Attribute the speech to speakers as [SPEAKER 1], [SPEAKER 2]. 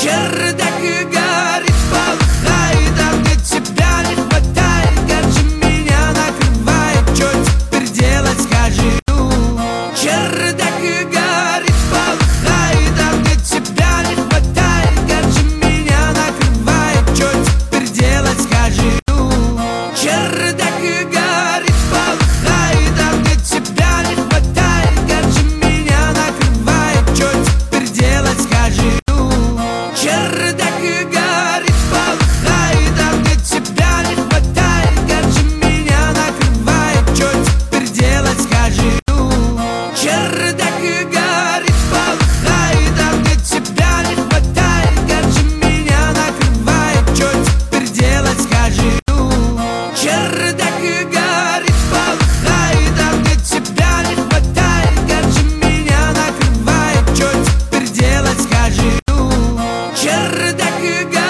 [SPEAKER 1] Чердак и горит, полыхает, а мне тебя не хватает. Горячо меня накрывает, чё теперь делать, скажи, ну. Чердак и горит, полыхает, а мне тебя не хватает. Горячо меня накрывает, чё теперь делать, скажи, ну. Чердак и горит, полыхает, а мне тебя не хватает. Горячо меня накрывает, чё теперь делать, скажи, ну. Чердак и горит, полыхает, а мне тебя не хватает. Горячо меня накрывает, чё теперь делать, скажи, ну. Чердак и горит, полыхает, а мне тебя не хватает. Горячо меня накрывает, чё теперь делать, скажи, ну. Чердак и горит, полыхает, а мне тебя не хватает. Горячо меня накрывает, чё теперь делать, скажи, ну. Чердак и горит.